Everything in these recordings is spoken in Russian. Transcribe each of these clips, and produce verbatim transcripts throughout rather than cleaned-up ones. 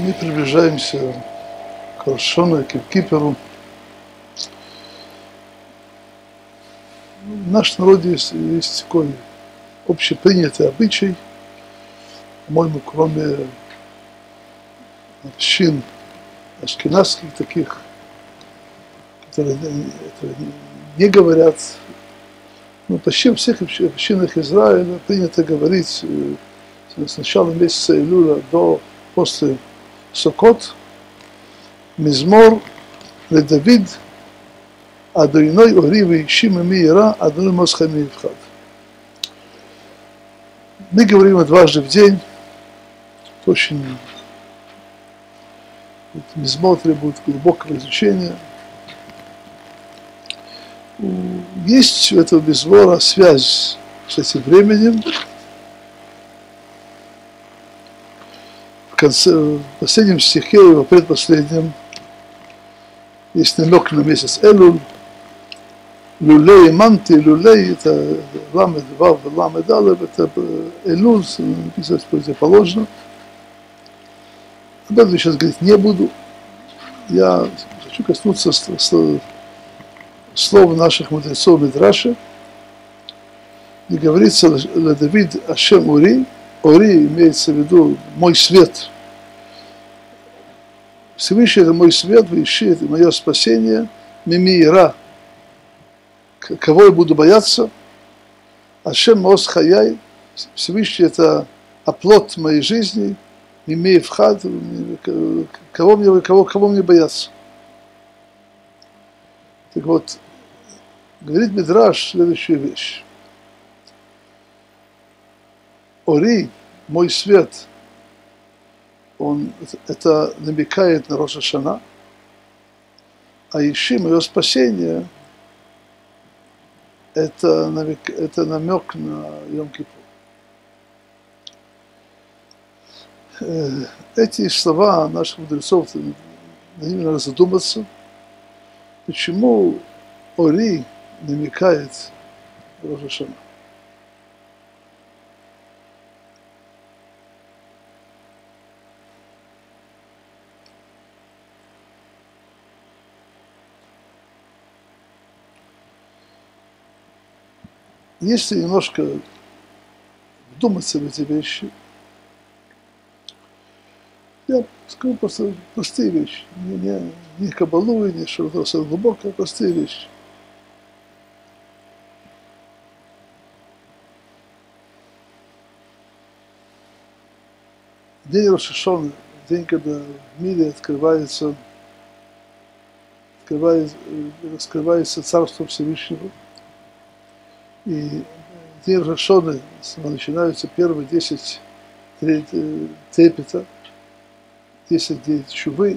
Мы приближаемся к Рош ха-Шана, к Кипру. В нашем народе есть, есть такой общепринятый обычай, по-моему, кроме общин ашкеназских таких, которые это не говорят, но почти во всех общинах Израиля принято говорить с начала месяца Илюля до после Суккот мизмор ледавид Адоной ори веишим мира Адоной мосха мивхад. Мы говорим дважды в день. Это очень мизмор требует глубокого изучения. Есть у этого мизмора связь с этим временем. В конце, в последнем стихе, его предпоследнем, есть намек на месяц Элуль. Люлей манти, люлей, это ламед вав, ламед алев, это Элуль, написано противоположно. Об этом я сейчас говорить не буду. Я хочу коснуться слов наших мудрецов Мидраши, где говорится «Ледавид Ашем Ури». Ори имеется в виду мой свет. Всевышний — это мой свет, Виши — это мое спасение, Мимиира. Кого я буду бояться? Ашем Мос Хаяй. Всевышний — это оплот моей жизни, Мимей Вхад. Кого мне, кого, кого мне бояться? Так вот, говорит Мидраш следующую вещь. Ори, мой свет, он, это намекает на Рош ха-Шана, а Иши, мое спасение, это намек, это намек на Йом-Кипур. Эти слова наших мудрецов, на них надо задуматься, почему Ори намекает на Рош ха-Шана. Если немножко вдуматься в эти вещи, я скажу просто простые вещи, не, не, не кабалу, не что-то глубокое, простые вещи. День Рош ха-Шана, день, когда в мире открывается, открывается, раскрывается Царство Всевышнего. И день Рош ха-Шана начинаются первые десять трепета, десять дней тшувы.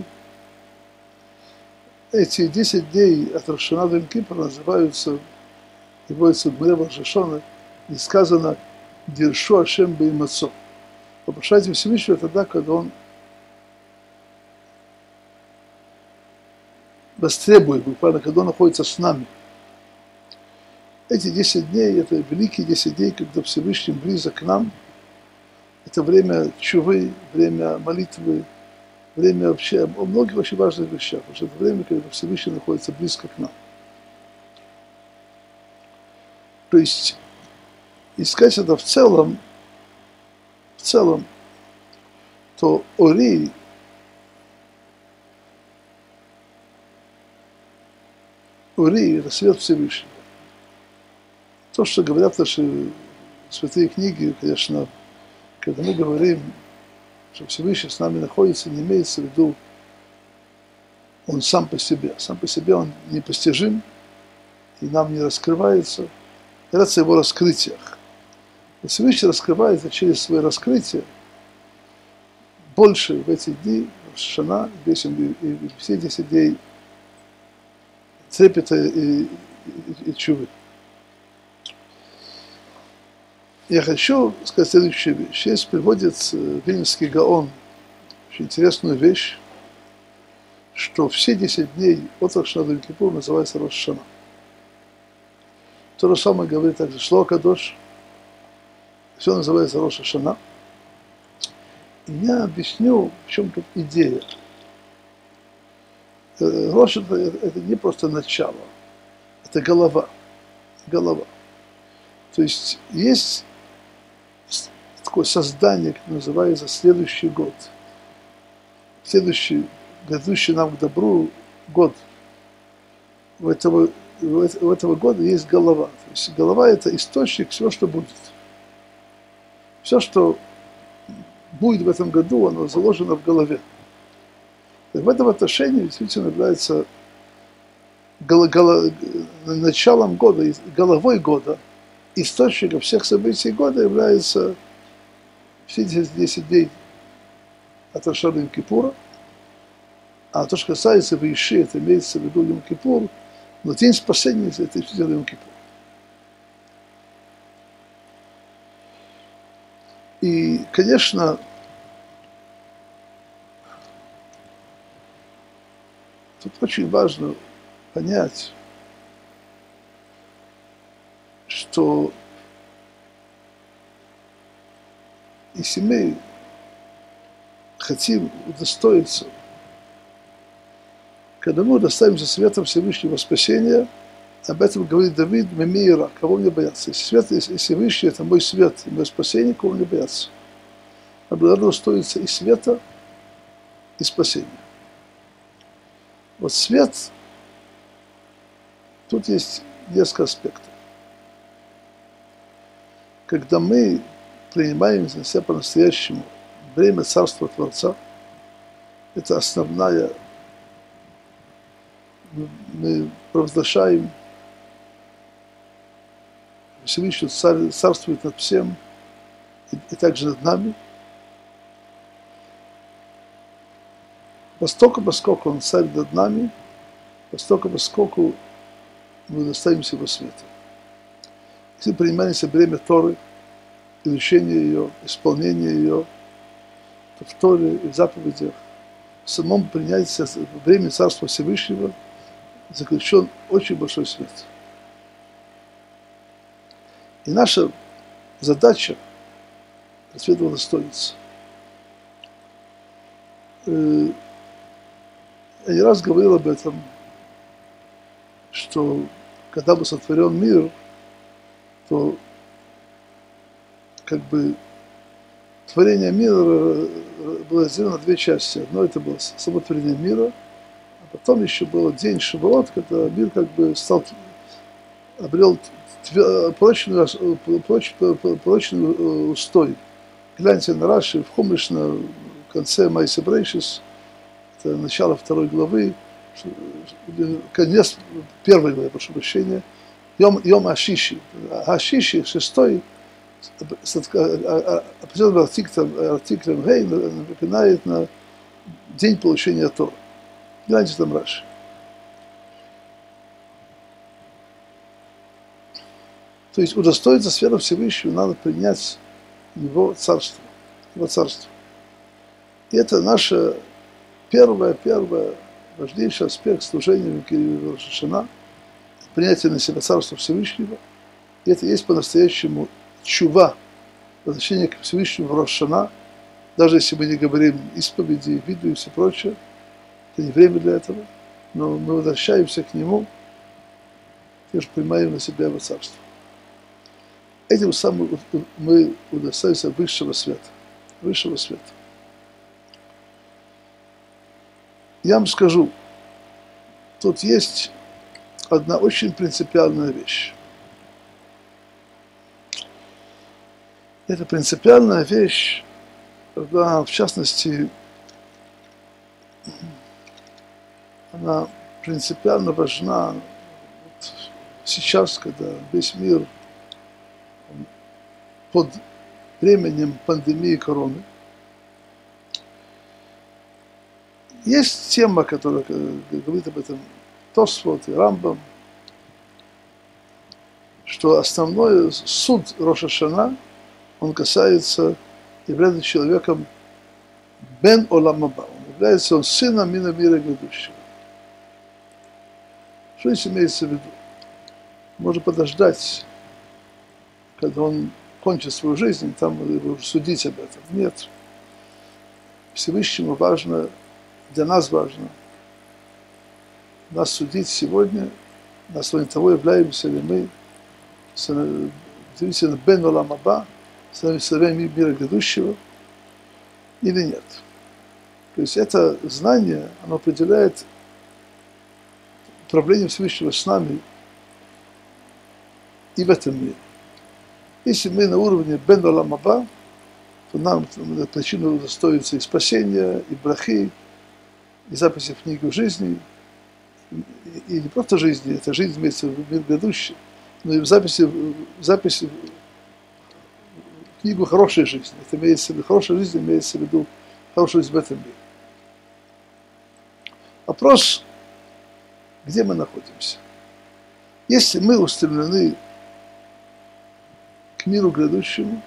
Эти десять дней от Рош ха-Шана до Йом-Кипура называются, приводится в Гмаре Рош ха-Шана, и сказано «Диршу Ашем беймацо». Попрошайте Всевышнего тогда, когда он востребует, буквально, когда он находится с нами. Эти десять дней, это великие десять дней, когда Всевышний близок к нам. Это время чувы, время молитвы, время вообще, о многих очень важных вещах. Потому что это время, когда Всевышний находится близко к нам. То есть, искать это в целом, в целом, то Ори, Ори, это свет Всевышнего. То, что говорят наши святые книги, конечно, когда мы говорим, что Всевышний с нами находится, не имеется в виду он сам по себе. Сам по себе он непостижим и нам не раскрывается. Говорится о его раскрытиях. И Всевышний раскрывается через свое раскрытие больше в эти дни, Рош ха-Шана, и все десять дней трепета и, и, и чувы. Я хочу сказать следующую вещь. Здесь приводит Вильнюсский Гаон очень интересную вещь, что все десять дней от Рош ха-Шана до Йом-Кипура называется Рош ха-Шана. То же самое говорит также Шло ха-Кадош. Все называется Рош ха-Шана. И я объясню, в чем тут идея. Рош это, это не просто начало, это голова. Голова. То есть есть такое создание, которое называется следующий год. Следующий, грядущий нам к добру год. У этого, у этого года есть голова. То есть голова – это источник всего, что будет. Все, что будет в этом году, оно заложено в голове. И в этом отношении действительно является голо, голо, началом года, головой года, источником всех событий года является все десять дней от Рошана Йом-Кипура. А то, что касается Ваиши, это имеется в виду Йом-Кипур, но день спасения – это действительно Йом-Кипур. И, конечно, тут очень важно понять, что если мы хотим удостоиться, когда мы удостоимся светом Всевышнего спасения, об этом говорит Давид: «Мемира, кого мне бояться?» Если свет, если Всевышний – это мой свет и мое спасение, кого мне бояться? А благодаря удостоиться и света, и спасения. Вот свет, тут есть несколько аспектов. Когда мы принимаем на себя по-настоящему время Царства Творца, это основная, мы провозглашаем, Всевышний царь, царствует над всем и, и также над нами. Поскольку, поскольку Он царь над нами, поскольку, поскольку мы достаемся Его света. Если принимается время Торы, изучение ее, исполнение ее, то в Торе и в заповедях, в самом принятии времени Царства Всевышнего заключен очень большой свет. И наша задача от света удостоиться. Я не раз говорил об этом, что когда был сотворен мир, то как бы творение мира было разделено на две части. Одно это было само творение мира, а потом еще был день Шавуот, когда мир как бы стал, обрел прочный, прочный, прочный устой. Гляньте на Раши, в Хумиш, на конце Майсе Брейшис, это начало второй главы, конец первой главы, прошу прощения, Йом, Йом Ашиши. Ашиши, шестой, определенным артиклем, артиклем Гей напоминает на день получения Тора. Гляньте там Раши. То есть удостоиться сферы Всевышнего, надо принять Его царство. Его царство. И это наше первое, первое, важнейший аспект служения в Рош ха-Шана, принятие на себя царства Всевышнего. И это есть по-настоящему чува, возвращение к Всевышнему в Рош ха-Шана, даже если мы не говорим исповеди, виду и все прочее, это не время для этого, но мы возвращаемся к Нему, и же принимаем на себя Его царство. Этим самым мы удостоимся высшего света, высшего света. Я вам скажу, тут есть одна очень принципиальная вещь. Эта принципиальная вещь, она, в частности, она принципиально важна вот сейчас, когда весь мир под временем пандемии короны. Есть тема, которая говорит об этом Тосфот и Рамбам, что основной суд Рош ха-Шана, он касается, является человеком бен олам аба, он является он сыном мира мира грядущего. Что здесь имеется в виду? Можно подождать, когда он кончит свою жизнь, там его судить об этом. Нет. Всевышнему важно, для нас важно нас судить сегодня, на основе того, являемся ли мы действительно бен олам аба, сыновьями мира грядущего, или нет. То есть это знание, оно определяет управление Всевышнего с нами и в этом мире. Если мы на уровне бен олам аба, то нам причина удостоится и спасения, и брахи, и записи в книгу жизни, и, и не просто жизни, это жизнь имеется в мир грядущий, но и в записи, в записи в книгу хорошей жизни. Это имеется в виду, хорошая жизнь имеется в виду хорошую жизнь в этом мире. Вопрос, где мы находимся? Если мы устремлены к миру грядущему,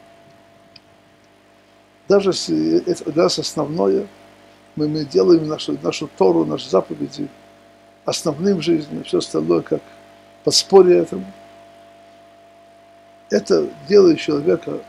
даже если это для нас основное, мы, мы делаем нашу, нашу Тору, наши заповеди основным в жизни, все остальное как подспорье этому, это делает человека,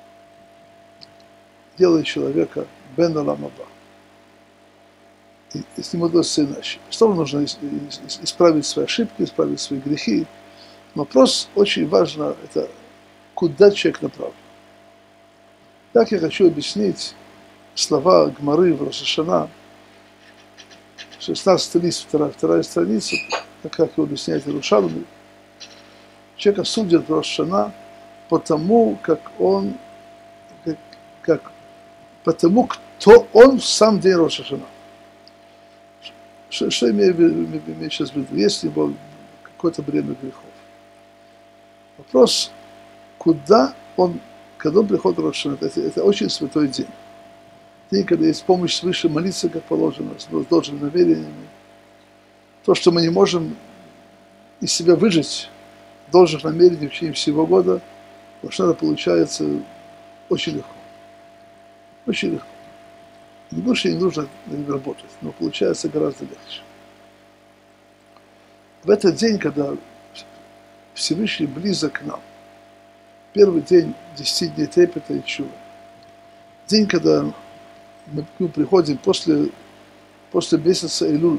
делает человека бен олам аба. И, и с ним удастся иначе. Что нужно исправить свои ошибки, исправить свои грехи. Но вопрос очень важно, это куда человек направлен. Так я хочу объяснить слова Гмары в Рош ха-Шана, шестнадцатый лист, вторая, вторая страница, как его объясняет Иерушалми. Человека судят в Рош ха-Шана потому, как он, как, как, потому, кто он в сам день Рош ха-Шана. Что, что имею, имею сейчас в виду? Есть ли какое-то бремя грехов? Вопрос, куда он, когда он приходит в Рош ха-Шана, это, это очень святой день. День, когда есть помощь свыше, молиться как положено, с должными намерениями. То, что мы не можем из себя выжить должных намерений в течение всего года, в Рош ха-Шана получается очень легко. Очень легко. Не больше не нужно работать, но получается гораздо легче. В этот день, когда Всевышний близок к нам, первый день десяти дней трепета и чува, день, когда мы к нему приходим после, после месяца Илуля,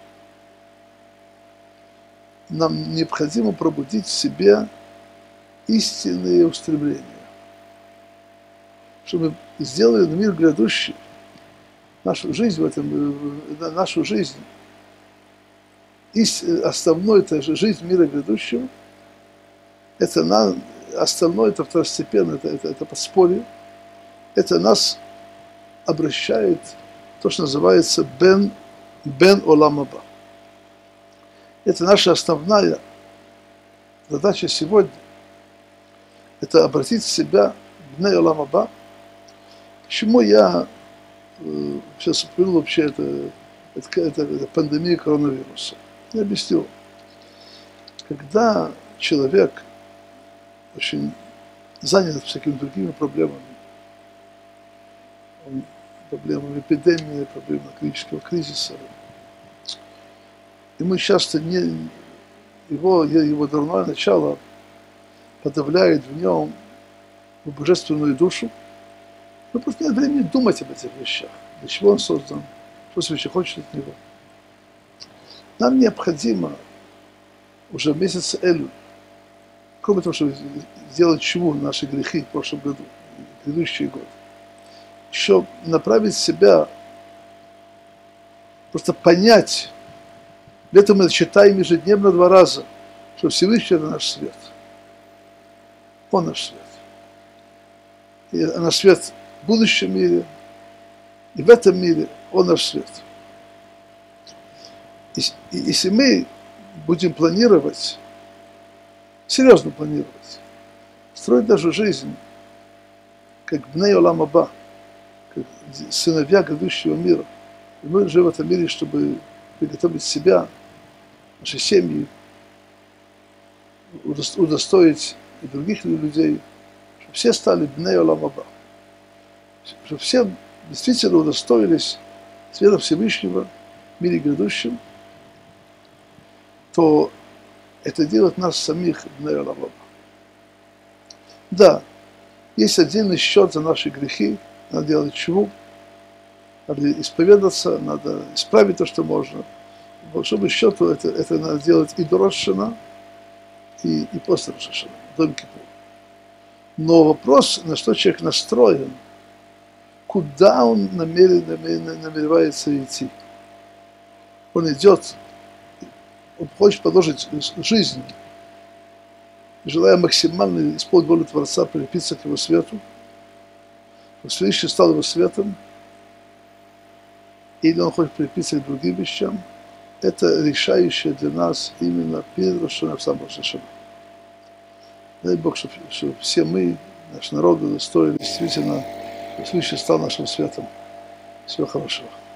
нам необходимо пробудить в себе истинные устремления, чтобы мы сделали на мир грядущий, нашу жизнь в этом, нашу жизнь, основной это же жизнь мира грядущего, это на, основное это второстепенно, это, это, это подспорье, это нас обращает то, что называется бен, бен олам аба. Это наша основная задача сегодня, это обратить себя в бней олам аба. Почему я сейчас упомянул вообще это, это, это, это пандемия коронавируса? Я объясню. Когда человек очень занят всякими другими проблемами, проблемами эпидемии, проблемами клинического кризиса, ему часто не, его, его дурное начало подавляет в нем божественную душу. Но просто нет времени думать об этих вещах. Для чего он создан, что священник хочет от него. Нам необходимо уже в месяце Элю, кроме того, чтобы сделать чему наши грехи в прошлом году, в предыдущий год, еще направить себя, просто понять, для этого мы читаем ежедневно два раза, что Всевышний это наш свет. Он наш свет. И наш свет в будущем мире, и в этом мире он наш свет. И, и если мы будем планировать, серьезно планировать, строить даже жизнь, как бней олам аба, как сыновья грядущего мира, и мы живем в этом мире, чтобы приготовить себя, наши семьи, удостоить и других людей, чтобы все стали бней олам аба, чтобы все действительно удостоились света Всевышнего в мире грядущем, то это делает нас самих бней олам аба. Да, есть отдельный счет за наши грехи, надо делать чуву, надо исповедаться, надо исправить то, что можно. По большому счету это, это надо делать и до Рошана, и, и после Рошана, до Йом-Кипура. Но вопрос, на что человек настроен, куда он намерен, намерен, намеревается идти. Он идет, он хочет продолжить жизнь, желая максимально исполнить волю Творца, прилепиться к его свету, чтобы Всевышний стал его светом, или он хочет прилепиться к другим вещам. Это решающее для нас именно перед Рошана, в самом Рошана. Дай Бог, чтобы, чтобы все мы, наш народ, удостоили действительно, чтобы Всевышний стал нашим светом. Всего хорошего.